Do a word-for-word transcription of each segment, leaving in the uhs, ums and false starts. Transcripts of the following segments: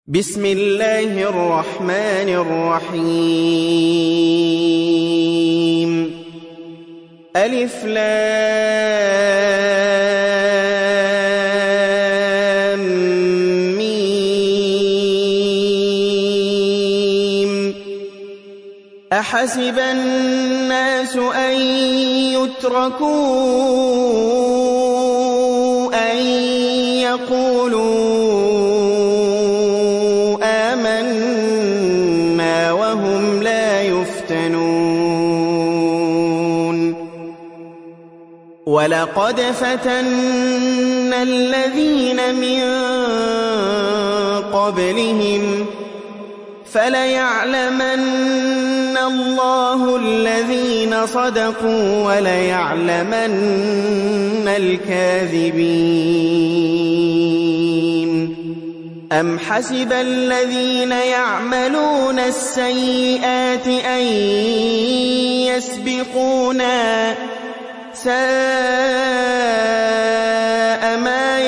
بسم الله الرحمن الرحيم ألف لام ميم أحسب الناس أن يتركوا أن يقولوا آمنا وهم لا يفتنون ولقد فتنا الذين من قبلهم فليعلمن الله الذين صدقوا وليعلمن الكاذبين أم حسب الذين يعملون السيئات أن يسبقونا ساء ما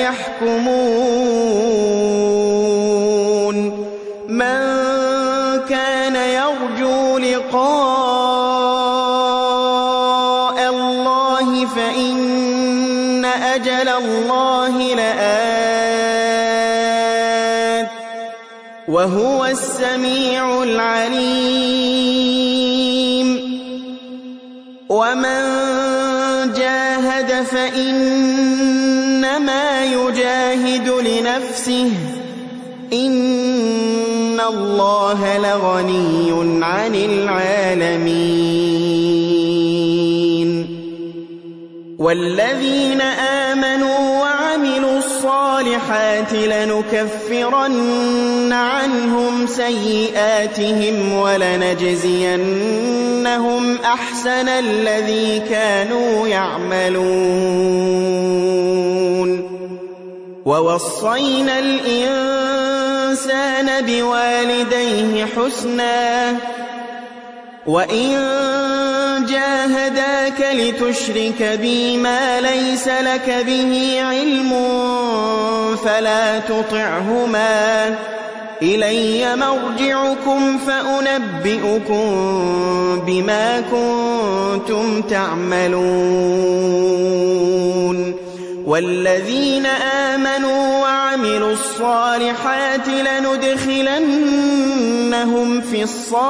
يحكمون من كان يرجو لقاء الله فإن أجل الله لآت وهو السميع العليم ومن جاهد فإنما يجاهد لنفسه إن الله لغني عن العالمين والذين آمنوا وعملوا الصالحات لنكفرن عنهم سيئاتهم ولنجزينهم أحسن الذي كانوا يعملون ووصينا الإنسان بوالديه حسنا وإن جاهداك لتشرك بي ما ليس لك به علم فلا تطعهما إلي مرجعكم فأنبئكم بما كنتم تعملون والذين آمنوا وعملوا الصالحات لندخلنهم في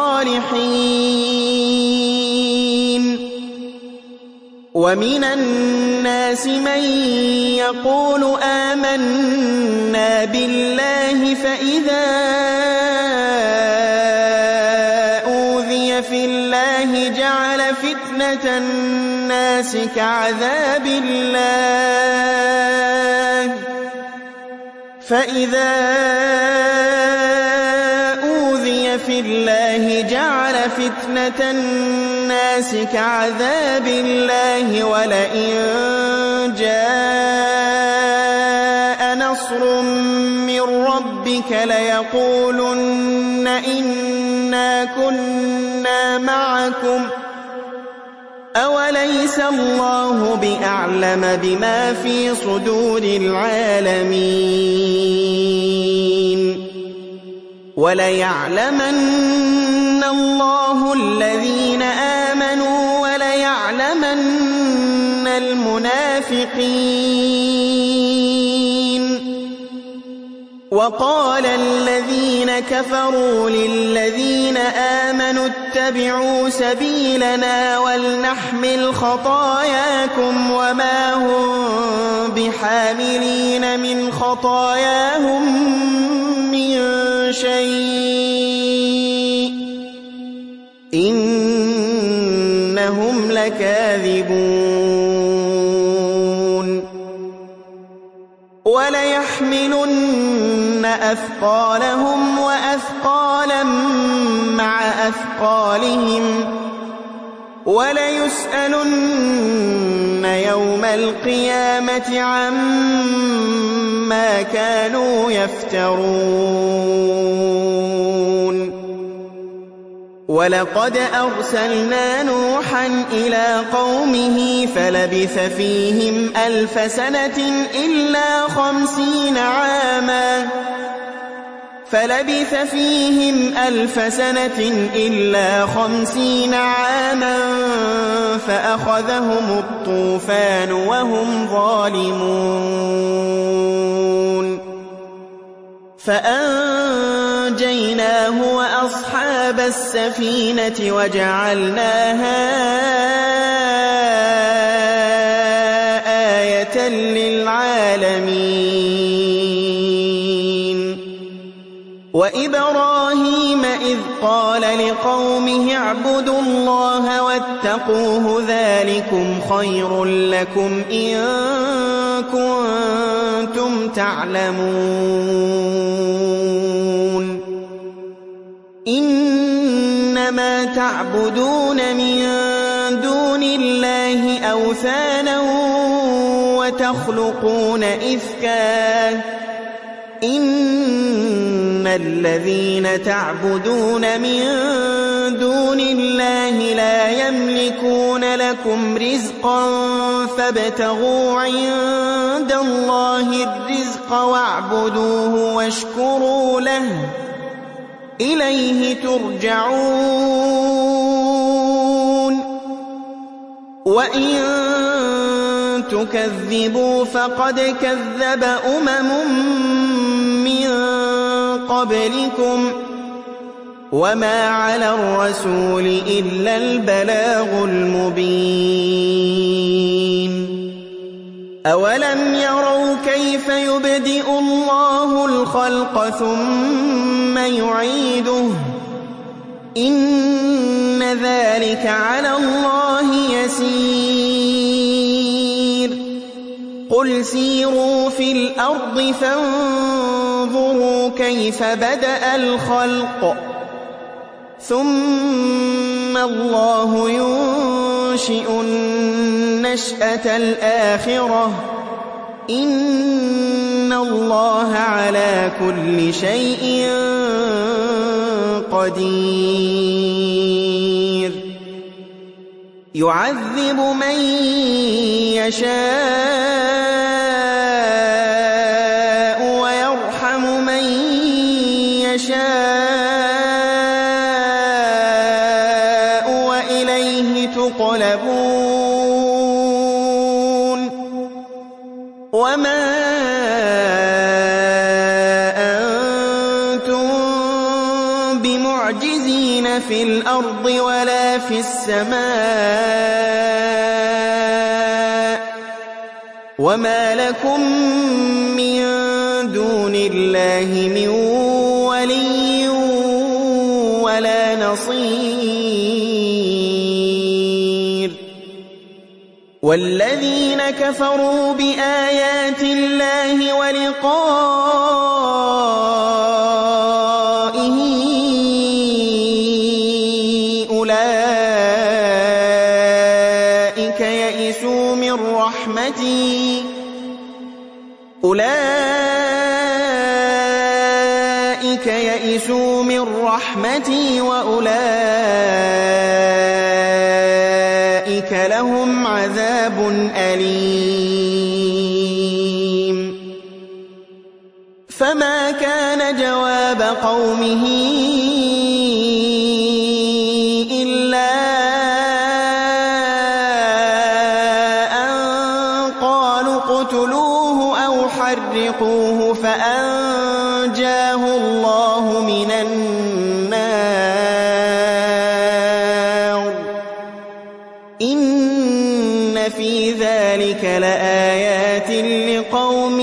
الصالحين ومن الناس من يقول آمنا بالله فإذا أوذي في الله جعل فتنة الناس كعذاب الله فإذا أوذي في الله جعل فتنة الناس كعذاب الله ولئن جاء نصر من ربك ليقولن إنا كنا معكم أوليس الله بأعلم بما في صدور العالمين وليعلمن الله الذين آمنوا وليعلمن المنافقين وقال الذين كفروا للذين آمنوا اتبعوا سبيلنا ولنحمل خطاياكم وما هم بحاملين من خطاياهم من شيء إنهم لكاذبون وليحملن أثقالهم وأثقالا مع أثقالهم وليسألن يوم القيامة عما كانوا يفترون ولقد أرسلنا نوحا إلى قومه فلبث فيهم ألف سنة إلا خمسين عاما فلبث فيهم ألف سنة إلا خمسين عاما فأخذهم الطوفان وهم ظالمون فأنجيناه وأصحاب السفينة وجعلناها آية للعالمين وإبراهيم إذ قال لقومه اعبدوا الله واتقوه ذلكم خير لكم إن كنتم تعلمون إنما تعبدون من دون الله أوثانا وتخلقون إفكا إن الذين تعبدون من دون الله لا يملكون لكم رزقا فابتغوا عند الله الرزق واعبدوه واشكروا له إليه ترجعون وإن تكذبوا فقد كذب أمم من قبلكم وما على الرسول إلا البلاغ المبين أولم يروا كيف يبدئ الله الخلق ثم يعيده إن ذلك على الله يسير قل سيروا في الأرض فانظروا كيف بدأ الخلق ثم الله ينشئ النشأة الآخرة إن الله على كل شيء قدير يعذب من يشاء ويرحم من يشاء وإليه تقلبون وما أنتم بمعجزين في الأرض ولا في السماء وما لكم من دون الله من ولي ولا نصير والذين كفروا بآيات الله ولقائه أولئك يئسوا من رحمتي أولئك يئسوا من رحمتي وأولئك لهم عذاب أليم فما كان جواب قومه إلا أن قالوا اقتلوه أو حرقوه فأنجاه الله من النار إن في ذلك لآيات لقوم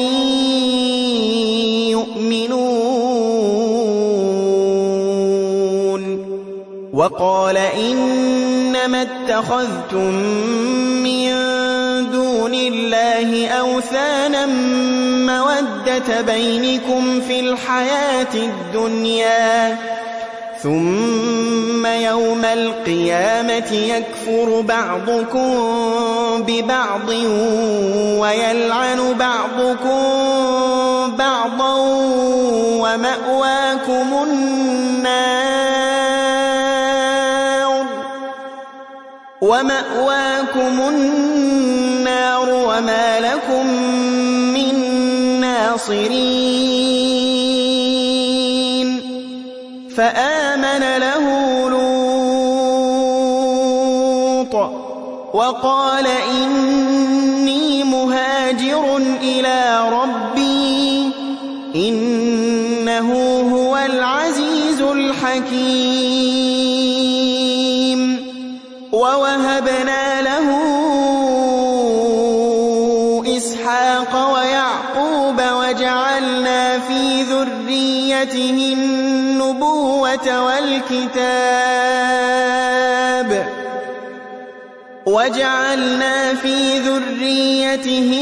يؤمنون وقال إنما اتخذتم من دون الله أوثانا مودة بينكم في الحياة الدنيا ثم يوم القيامة يكفر بعضكم ببعض ويلعن بعضكم بعضا ومأواكم النار ومأواكم النار وما لكم من ناصرين فآمن له لوط وقال إني مهاجر إلى ربي إنه هو العزيز الحكيم ووهبنا له إسحاق ويعقوب وجعلنا في ذريته النبوة والكتاب وجعلنا في ذريته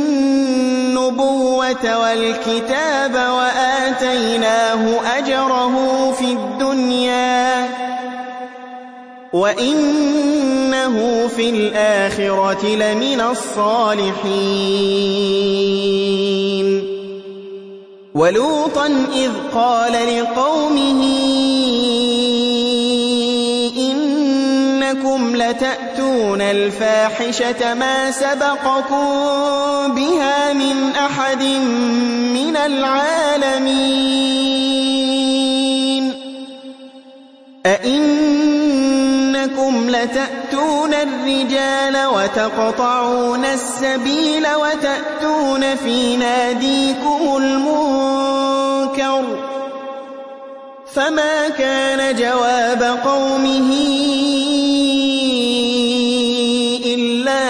النبوة والكتاب وآتيناه أجره في الدنيا وإنه في الآخرة لمن الصالحين ولوطا إذ قال لقومه إنكم لتأتون الفاحشة ما سبقكم بها من أحد من العالمين أئنكم لتأتون الرجال وتقطعون السبيل وتأتون في ناديكم المنكر فما كان جواب قومه إلا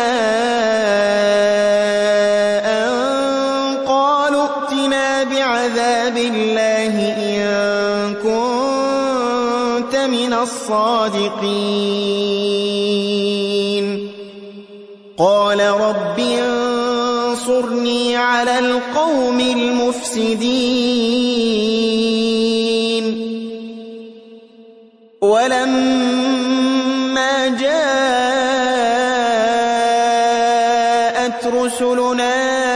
أن قالوا ائتنا بعذاب الله إن كنت من الصادقين قال رب انصرني على القوم المفسدين ولما جاءت رسلنا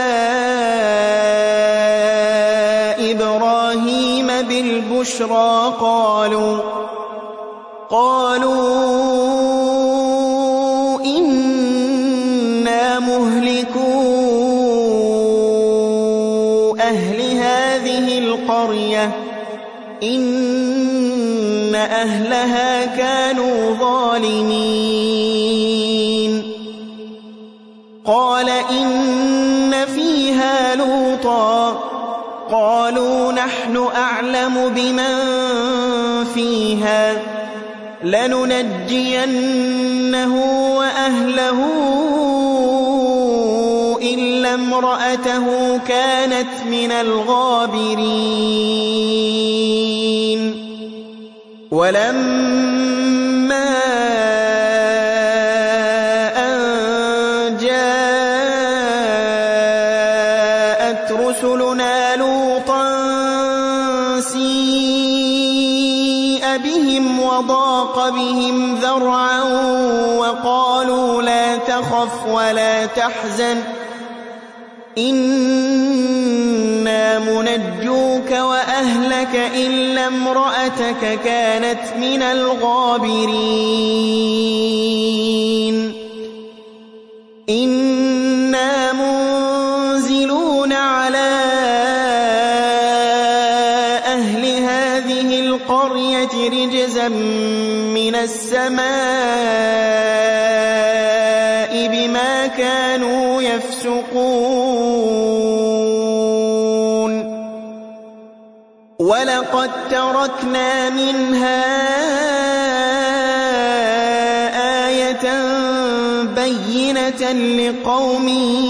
إبراهيم بالبشرى قالوا قالوا إنا مهلكو أهل هذه القرية إن أهلها كانوا ظالمين قال إن فيها لوطا قالوا نحن أعلم بمن فيها لننجينه وأهله إلا امرأته كانت من الغابرين ولما أن جاءت رسلنا لوطا سيء بهم وضاق بهم ذرعا وقالوا لا تخف ولا تحزن إنا منجوك وأهلك إلا امرأتك كانت من الغابرين إنا منزلون على أهل هذه القرية رجزا من السماء بما كانوا يفسقون ولقد تركنا منها آية بينة لقوم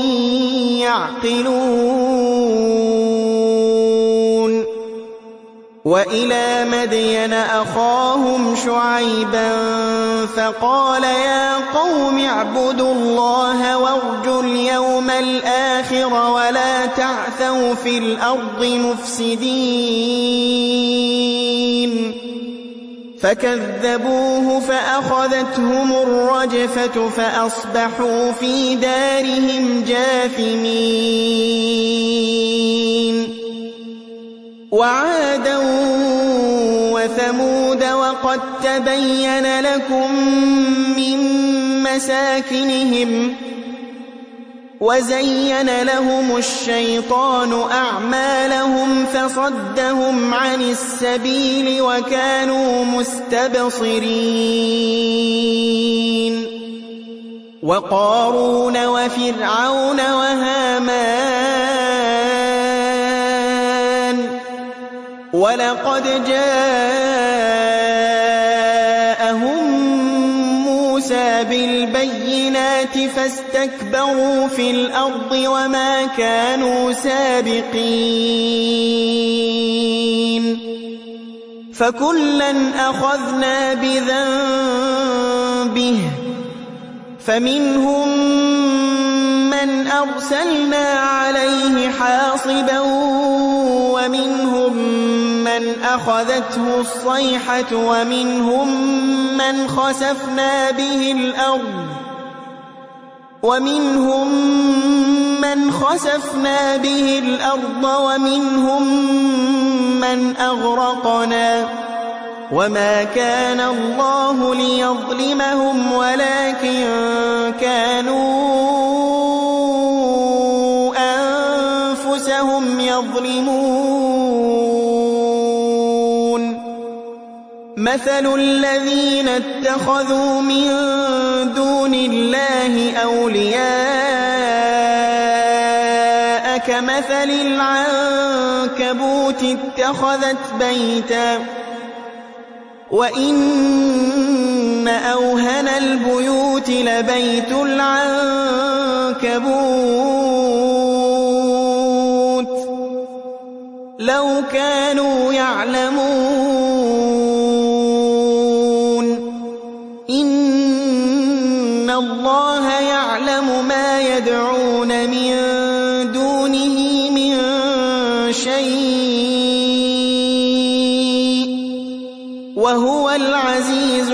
يعقلون وإلى مدين أخاهم شعيبا فقال يا قوم اعبدوا الله وارجوا اليوم الآخر ولا تعثوا في الأرض مفسدين فكذبوه فأخذتهم الرجفة فأصبحوا في دارهم جاثمين وعادا وثمود وقد تبين لكم من مساكنهم وزين لهم الشيطان أعمالهم فصدهم عن السبيل وكانوا مستبصرين وقارون وفرعون وهامان ولقد جاءهم موسى بالبينات فاستكبروا في الأرض وما كانوا سابقين فكلا أخذنا بذنبه فمنهم من أرسلنا عليه حاصبا ومنهم من أخذته الصيحة ومنهم من خسفنا به الأرض ومنهم من خسفنا به الأرض ومنهم من أغرقنا وما كان الله ليظلمهم ولكن كانوا أنفسهم يظلمون مثل الذين اتخذوا من دون الله أولياء كمثل العنكبوت اتخذت بيتا وإن أوهن البيوت لبيت العنكبوت لو كانوا يعلمون إن الله يعلم ما يدعون من دونه من شيء وهو العزيز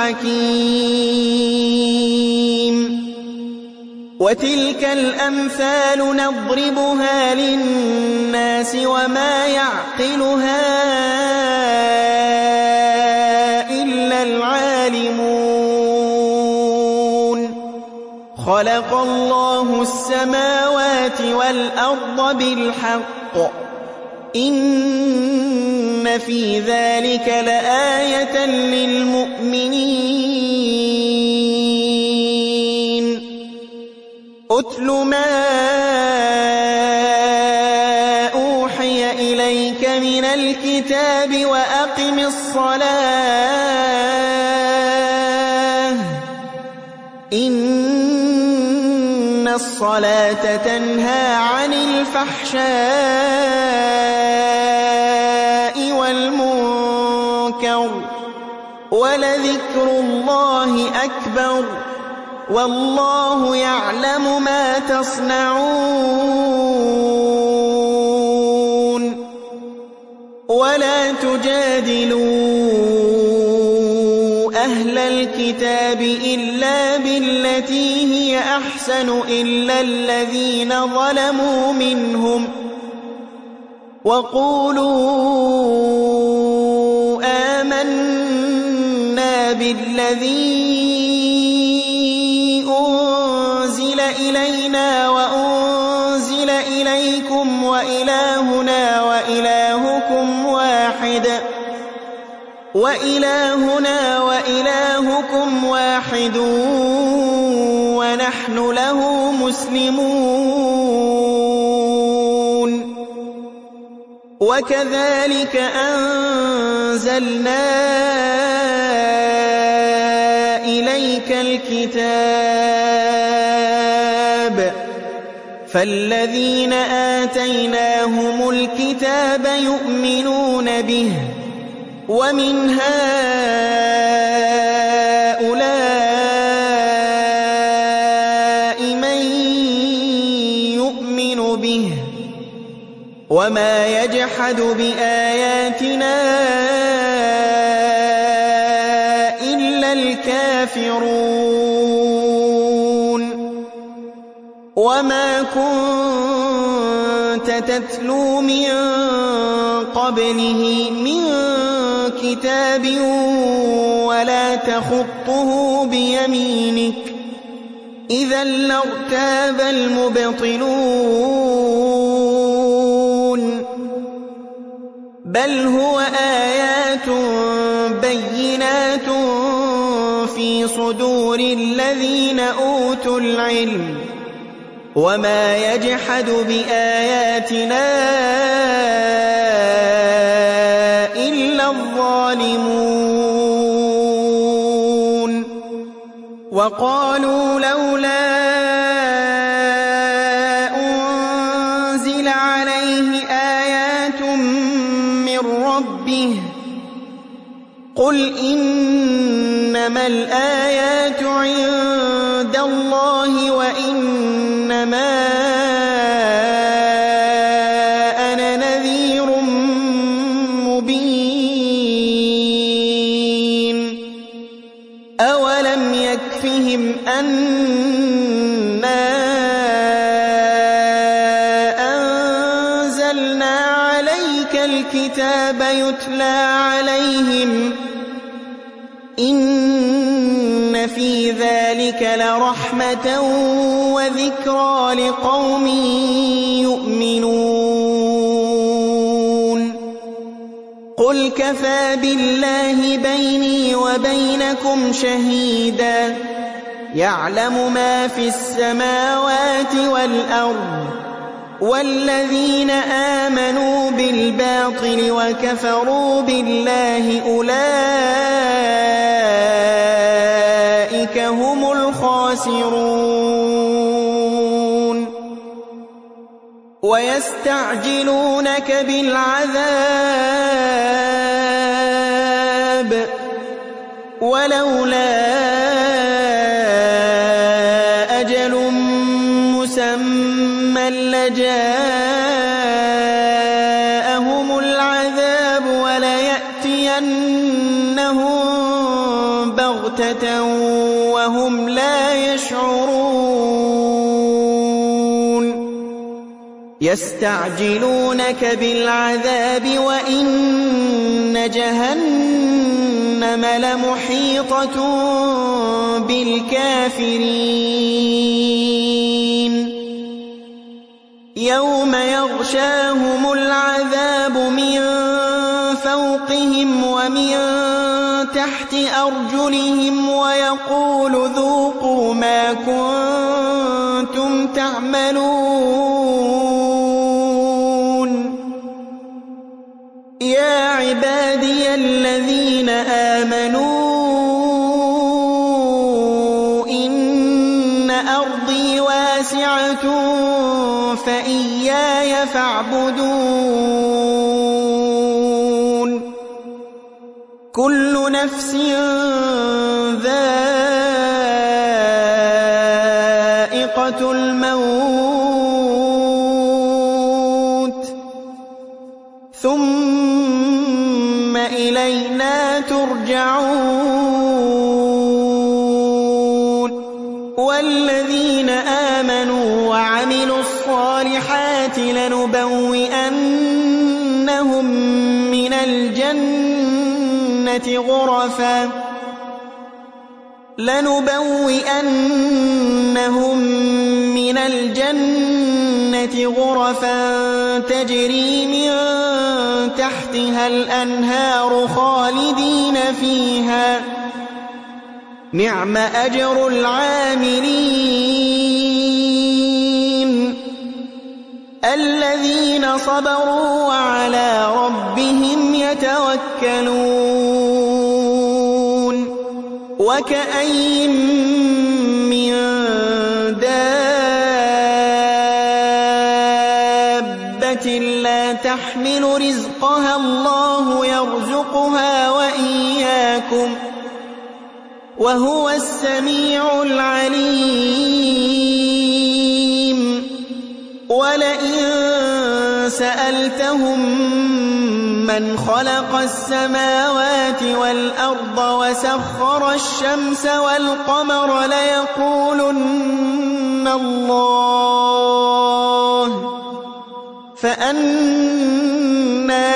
الحكيم وتلك الأمثال نضربها للناس وما يعقلها إلا العالمون خلق الله السماوات والأرض بالحق إن في ذلك لآية للمؤمنين أتل ما أوحي إليك من الكتاب وأقم الصلاة إن الصلاة تنهى عن الفحشاء والمنكر ولذكر الله أكبر والله يعلم ما تصنعون ولا تجادلوا أهل الكتاب إلا بالتي هي أحسن إلا الذين ظلموا منهم وقولوا آمنا بالذي أنزل إلينا وأنزل إليكم وإلهنا وإلهكم واحد وإلهنا وإلهكم واحد ونحن له مسلمون وكذلك أنزلنا إليك الكتاب فالذين آتيناهم الكتاب يؤمنون به ومن هؤلاء من يؤمن به وما يجحد بآياتنا إلا الكافرون وما كنت تتلو من قبله من كتاب ولا تخطه بيمينك إذا لارتاب المبطلون بل هو آيات بينات في صدور الذين أوتوا العلم وما يجحد بآياتنا إلا الظالمون وقالوا لولا أنزل عليه آيات من ربه قل إنما الآيات عند الله وإنما أنا نذير مبين أولم يكفهم أنا أنزلنا عليك الكتاب يتلى عليهم إن في ذلك لرحمة وذكرى لقوم يؤمنون قل كفى بالله بيني وبينكم شهيدا يعلم ما في السماوات والأرض والذين آمنوا بالباطل وكفروا بالله أولئك هم الخاسرون ويستعجلونك بالعذاب ولولا أجل مسمى لجاءهم العذاب وليأتينهم بغتة وهم لا يشعرون يستعجلونك بالعذاب وإن جهنم لمحيطة بالكافرين يوم يغشاهم العذاب من فوقهم ومن تحت أرجلهم ويقول ذوقوا ما كنتم تعملون يا عبادي الذين آمنوا إن أرضي واسعة فإياي فاعبدون كل نفس ذائقة الموت ثم إلينا ترجعون والذين آمنوا وعملوا الصالحات لنبوئنهم من الجنة غرفا لنبوئنهم من الجنة غرفا تجري من تحتها الأنهار خالدين فيها نعم أجر العاملين الذين صبروا وعلى ربهم يتوكلون وكأين من دابة لا تحمل رزقها الله يرزقها وإياكم وهو السميع العليم ولئن سألتهم من خلق السماوات والأرض وسخر الشمس والقمر ليقولن الله فأنى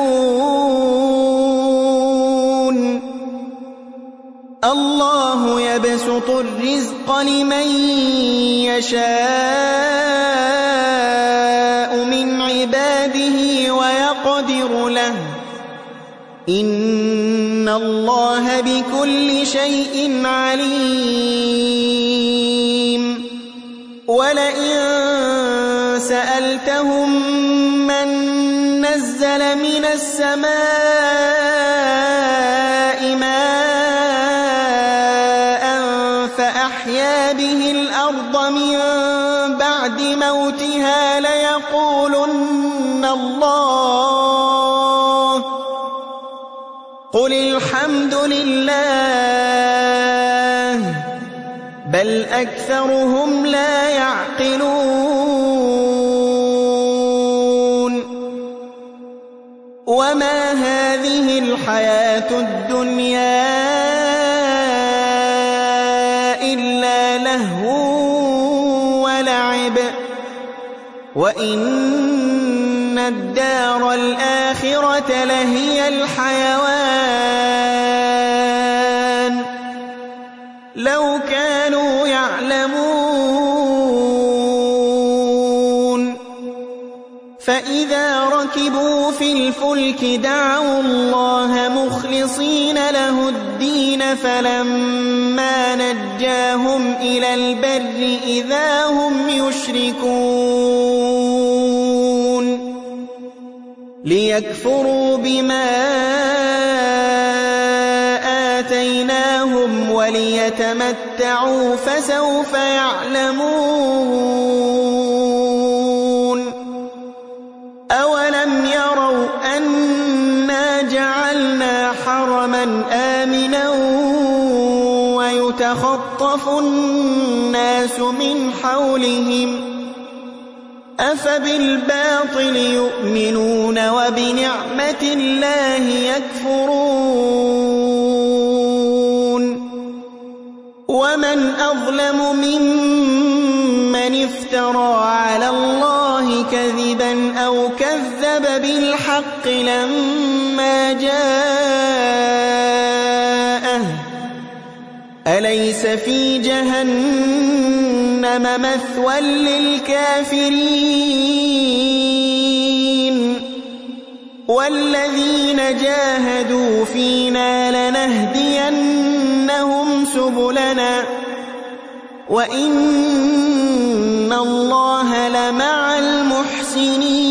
يؤفكون الله يبسط الرزق لمن يشاء من عباده ويقدر له إن الله بكل شيء عليم ولئن سألتهم من نزل من السماء ماء فأحيا به الأرض من بعد موتها ليقولن الله قل الحمد لله بل أكثرهم لا يعقلون وما هذه الحياة الدنيا إلا لهو ولعب وإن الدار الآخرة لهي الحيوان لو كانوا يعلمون فإذا ركبوا في الفلك دعوا الله مخلصين له الدين فلما نجاهم إلى البر إذا هم يشركون ليكفروا بما آتيناهم وليتمتعوا فسوف يعلمون أولم يروا أنا جعلنا حرما آمنا ويتخطف الناس من حولهم أفبالباطل يؤمنون وبنعمة الله يكفرون ومن أظلم ممن افترى على الله كذبا أو كذب بالحق لما جاءه أليس في جهنم مثوى للكافرين والذين جاهدوا فينا لنهدينهم سبلنا وإن الله لمع المحسنين